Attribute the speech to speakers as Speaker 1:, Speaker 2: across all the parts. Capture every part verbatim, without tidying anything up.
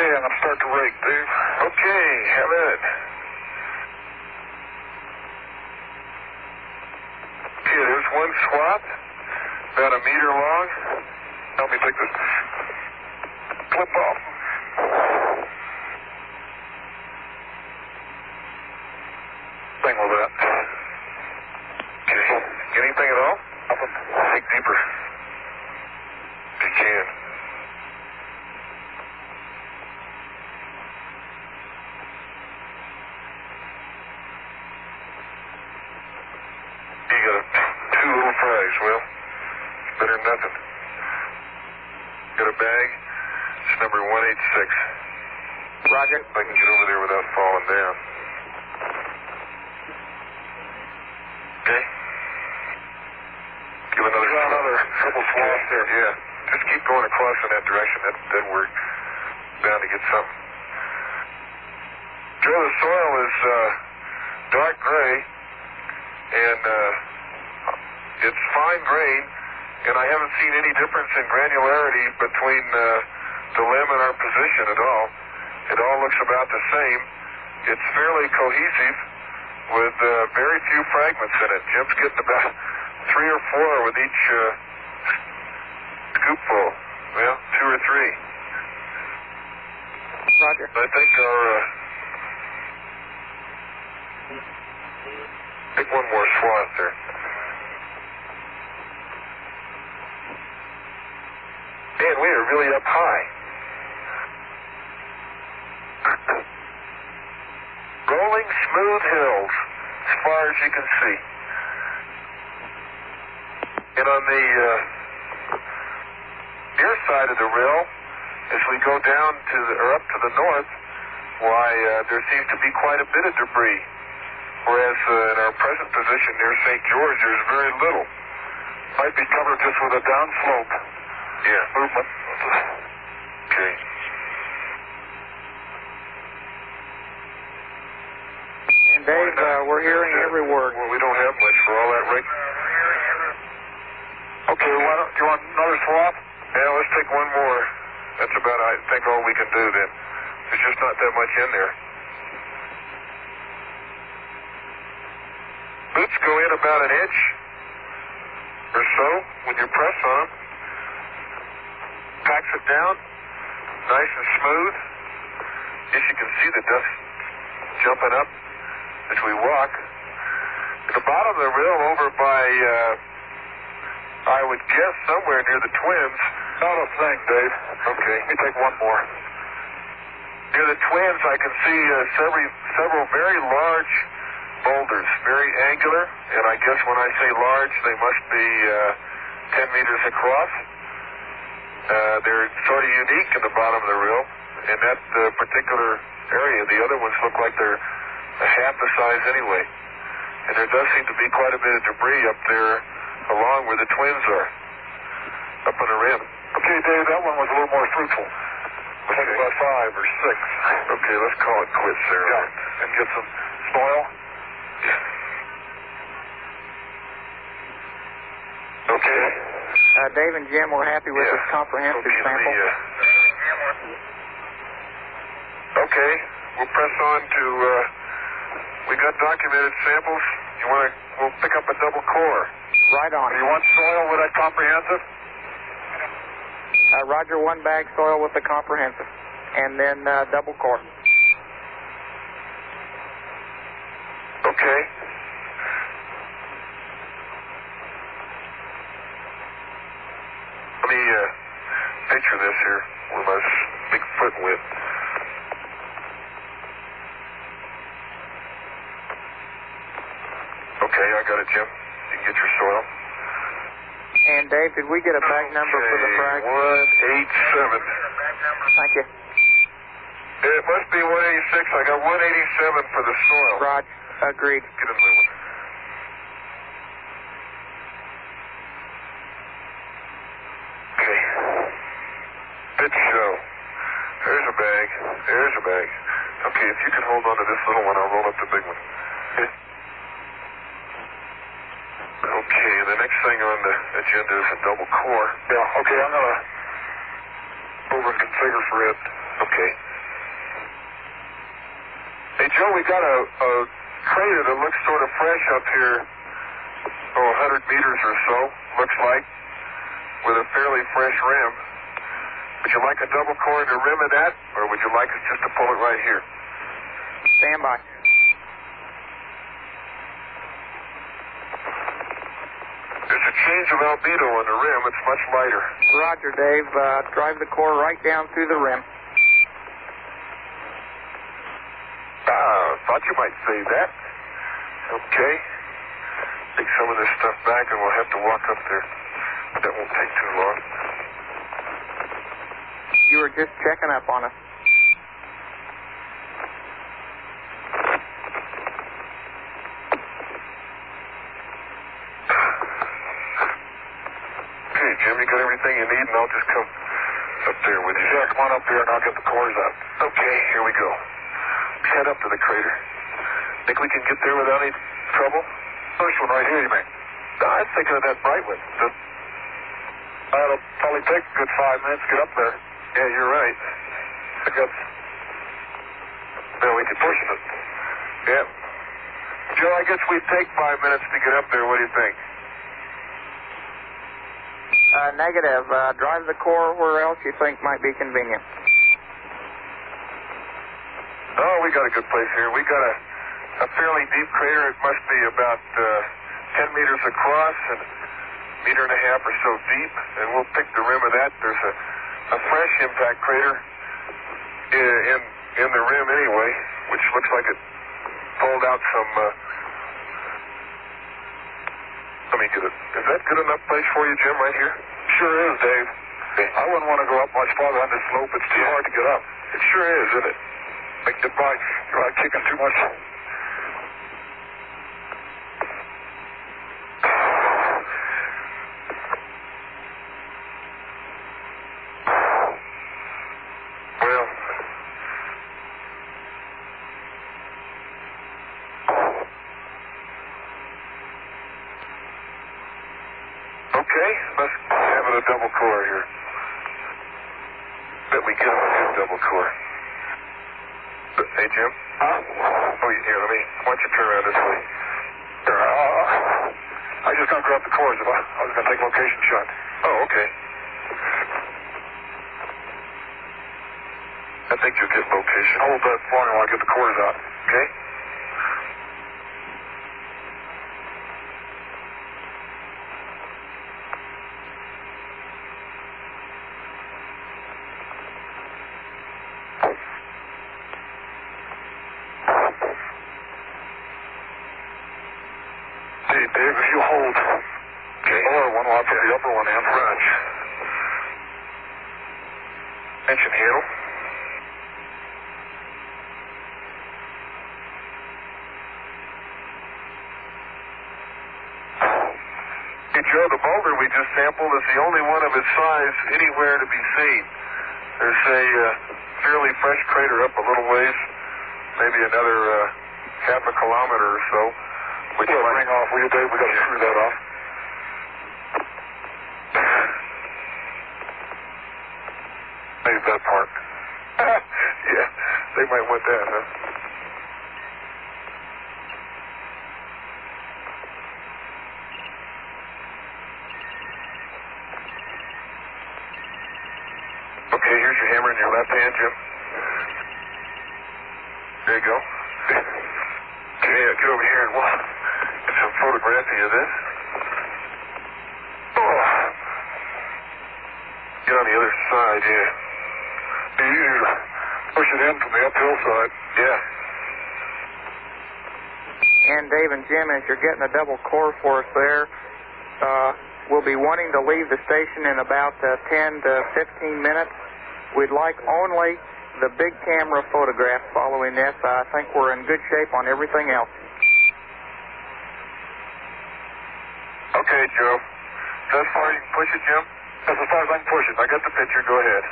Speaker 1: Okay, I'm going to start the rake, Dave.
Speaker 2: Okay, have at it. Okay, there's one swath, about a meter long.
Speaker 1: Help me take this clip off. Thing with that.
Speaker 2: Okay, get anything at all?
Speaker 1: Nothing.
Speaker 2: Dig deeper. If you can. You got a, two little fries. Well, it's better than nothing. Got a bag. It's number one eight six.
Speaker 3: Roger.
Speaker 2: If I can get over there without falling down. Okay. Give another
Speaker 1: Got another couple swaths there.
Speaker 2: Yeah. Just keep going across in that direction. That, that we're bound to get something. Joe, the soil is uh, dark gray, and uh, it's fine grain, and I haven't seen any difference in granularity between uh, the limb and our position at all. It all looks about the same. It's fairly cohesive with uh, very few fragments in it. Jim's getting about three or four with each uh, scoopful. Well, two or three.
Speaker 3: Roger.
Speaker 2: I think our... Uh, Take one more swath there. Man, we are really up high. Rolling smooth hills as far as you can see. And on the uh, near side of the rill, as we go down to the, or up to the north, why, uh, there seems to be quite a bit of debris. Whereas uh, in our present position near Saint George, there's very little.
Speaker 1: Might be covered just with a downslope
Speaker 2: Yeah.
Speaker 1: movement.
Speaker 2: Okay.
Speaker 3: And Dave, uh, we're hearing every word.
Speaker 2: Well, we don't have much for all that rake.
Speaker 1: Okay, why don't, do you want another swath?
Speaker 2: Yeah, let's take one more. That's about, I think, all we can do then. There's just not that much in there. Boots go in about an inch or so when you press on them. Packs it down, nice and smooth. As you can see the dust jumping up as we walk. At the bottom of the rill over by, uh, I would guess somewhere near the Twins.
Speaker 1: Not a thing, Dave.
Speaker 2: Okay.
Speaker 1: Let me take one more.
Speaker 2: Near the Twins, I can see uh, several, several very large boulders, very angular, and I guess when I say large, they must be uh, ten meters across. Uh, they're sort of unique in the bottom of the rill, in that uh, particular area. The other ones look like they're a half the size anyway. And there does seem to be quite a bit of debris up there along where the Twins are, up on the rim.
Speaker 1: Okay, Dave, that one was a little more fruitful. I think
Speaker 2: Okay.
Speaker 1: about five or six.
Speaker 2: Okay, let's call it quits there.
Speaker 1: Yeah, and get some soil.
Speaker 2: Okay.
Speaker 3: Uh, Dave and Jim, we're happy with
Speaker 2: Yeah.
Speaker 3: this comprehensive
Speaker 2: Okay, let me,
Speaker 3: sample.
Speaker 2: uh, okay, we'll press on to, uh, we got documented samples. You want to, we'll pick up a double core.
Speaker 3: Right on.
Speaker 1: Do you want soil with that comprehensive?
Speaker 3: Uh, Roger, one bag soil with the comprehensive. And then uh, double core.
Speaker 2: Okay. Let me uh, picture this here with my big foot width. Okay, I got it, Jim. You can get your soil.
Speaker 3: And Dave, did we get a bag number for the frag?
Speaker 2: one eighty-seven.
Speaker 3: Thank you.
Speaker 2: It must be one eighty-six. I got one eighty-seven for the soil.
Speaker 3: Roger. Agreed.
Speaker 2: Get in moving. Okay. Good show. There's a bag. There's a bag. Okay, if you can hold on to this little one, I'll roll up the big one. Okay. Okay, the next thing on the agenda is a double core.
Speaker 1: Yeah, okay, I'm going to over and configure for it.
Speaker 2: Okay. Joe, we got a, a crater that looks sort of fresh up here, oh, one hundred meters or so, looks like, with a fairly fresh rim. Would you like a double core in the rim of that, or would you like us just to pull it right here?
Speaker 3: Stand by.
Speaker 2: There's a change of albedo on the rim. It's much lighter.
Speaker 3: Roger, Dave. Uh, drive the core right down through the rim.
Speaker 2: Ah, thought you might say that. Okay. Take some of this stuff back and we'll have to walk up there. That won't take too long.
Speaker 3: You were just checking up on us.
Speaker 2: Okay, Jim, you got everything you need and I'll just come up there with you. Yeah, come on up here and I'll get the cores out. Okay, here we go. Head up to the crater. Think we can get there without any trouble? First one right here, you mean? No, I was thinking of that bright one. The... Uh, it'll probably take a good five minutes to get up there. Yeah, you're right. I guess. Well, we can push it. Yeah. Joe, I guess we'd take five minutes to get up there. What do you think?
Speaker 3: Uh, negative. Uh, drive the core where else you think might be convenient.
Speaker 2: Oh, we got a good place here. We got a, a fairly deep crater. It must be about uh, ten meters across and a meter and a half or so deep. And we'll pick the rim of that. There's a, a fresh impact crater in, in in the rim anyway, which looks like it pulled out some... Uh, let me get it. Is that good enough place for you, Jim, right here? Sure is, Dave. Okay. I wouldn't want to go up much farther on this slope. It's too yeah. hard to get up. It sure is, isn't it? Make the bike, you're not kicking too much. Well, okay, let's have it a double core here. Bet we get a good double core. Hey, Jim? Huh? Oh, here, let me... Why don't you turn around this way? Here, uh, I just gonna grab the cores. If I, I was gonna take location shot. Oh, okay. I think you'll get location. Hold that for me while I get the cores out. Okay? Dave, if you hold okay. the lower one, while I put the upper one in. Roger. Engine handle. Hey, Joe, the boulder we just sampled is the only one of its size anywhere to be seen. There's a uh, fairly fresh crater up a little ways, maybe another uh, half a kilometer or so. We can ring off, will you, Dave? We got to screw that off. Save that part. Yeah, they might want that, huh? Okay, here's your hammer in your left hand, Jim. There you go. Okay, get over here and walk. Get some photography of this. Oh. Get on the other side, yeah. Be easier to push it in from the uphill side. Yeah.
Speaker 3: And Dave and Jim, as you're getting a double core for us there, uh, we'll be wanting to leave the station in about uh, ten to fifteen minutes. We'd like only the big camera photograph following this. I think we're in good shape on everything else.
Speaker 2: Okay, Joe. Is that as far as you can push it, Jim? That's as far as I can push it. I got the picture. Go ahead.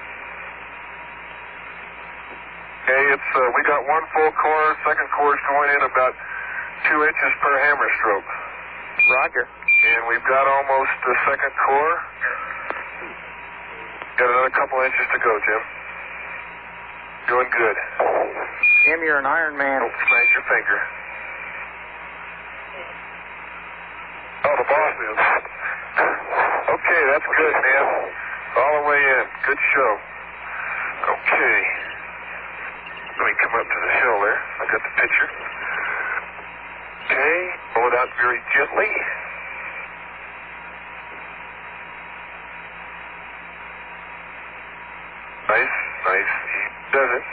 Speaker 2: Okay, it's uh, we got one full core. Second core is going in about two inches per hammer stroke.
Speaker 3: Roger.
Speaker 2: And we've got almost the second core. Got another couple inches to go, Jim. Doing good.
Speaker 3: Jim, you're an Iron Man.
Speaker 2: Don't smash your finger. Oh, the boss is. Okay, that's good, man. All the way in. Good show. Okay. Let me come up to the hill there. I got the picture. Okay. Pull it out very gently. Nice, nice. He does it.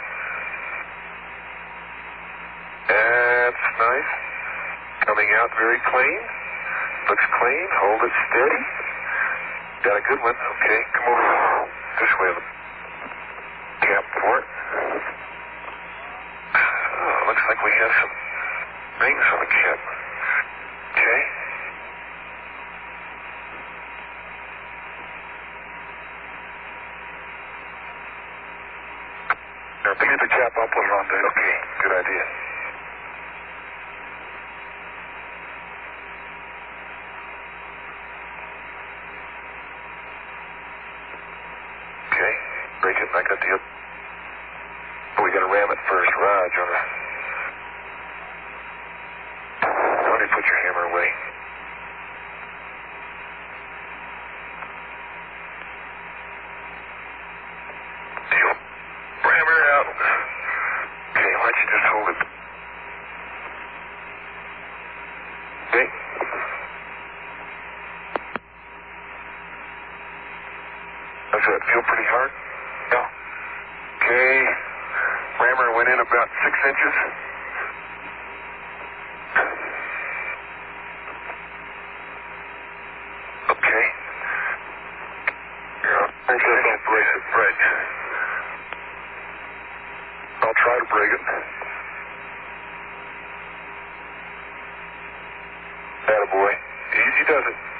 Speaker 2: That's nice. Coming out very clean. Looks clean. Hold it steady. Got a good one. Okay, come over this way. Cap for it. Oh, looks like we have some rings on the cap. Okay. Now, get the cap up on on there. Okay, good idea. Okay, break it. I got the other. Oh, we gotta ram it first. Raj on the. Why don't you put your hammer away? Deal. Ram her out. Okay, why don't you just hold it? Okay. Does that feel pretty hard? Yeah. Okay. Rammer went in about six inches. Okay. Yeah, I guess I'll break it. Right. I'll try to break it. Attaboy. Easy does it.